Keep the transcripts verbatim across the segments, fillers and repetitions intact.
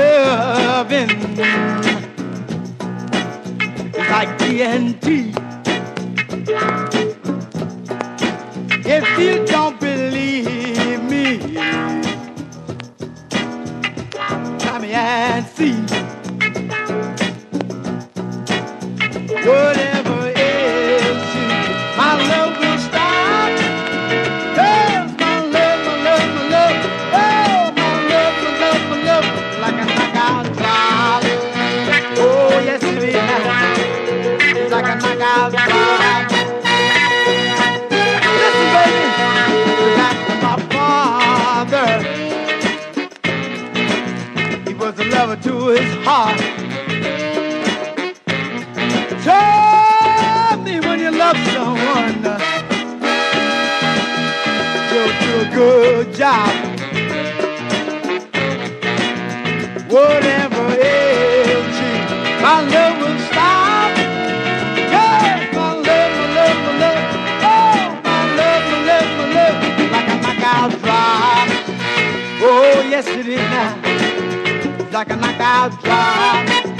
loving is like T N T. If you don't believe me, come here and see. Whatever ails you, my love will stop. Yes, my love, my love, my love. Oh, my love, my love, my love. Like a knockout drop. Oh, yes it is. It's like a knockout drop. Listen, baby, back to my father. He was a lover to his heart. Tell me when you love someone, uh, you'll do a good job. Whatever ails you, my love will stop. Yes, my love, my love, my love. Oh, my love, my love, my love. Like a knockout drop. Oh, yes it is now. It's like a knockout drop.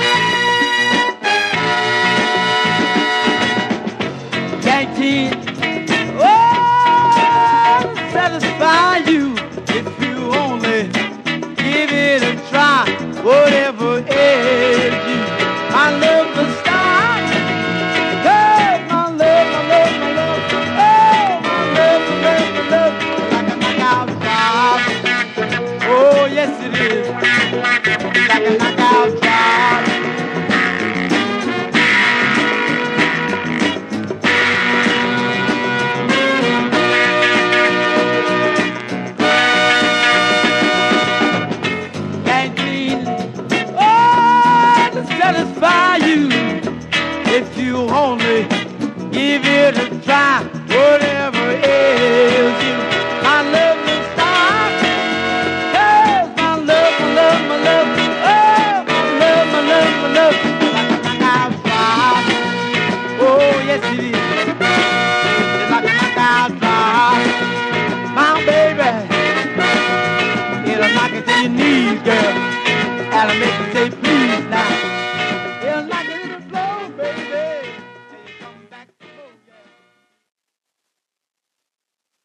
Oh, satisfy you if you only give it a try. Whatever ails you, my love will stop. Hey, my love, my love, my love. Oh, my love, my love, my love. Like a knockout drop. Oh, yes it is. Like a knockout drop. Satisfy you if you only give it a try. Whatever ails you, my love will stop. Hey, my love, my love, my love. Oh, my love, my love, my love. Like a knockout drop. Oh, yes it is. It's like a knockout drop. My baby, it'll knock it to your knees, girl. That'll make you say,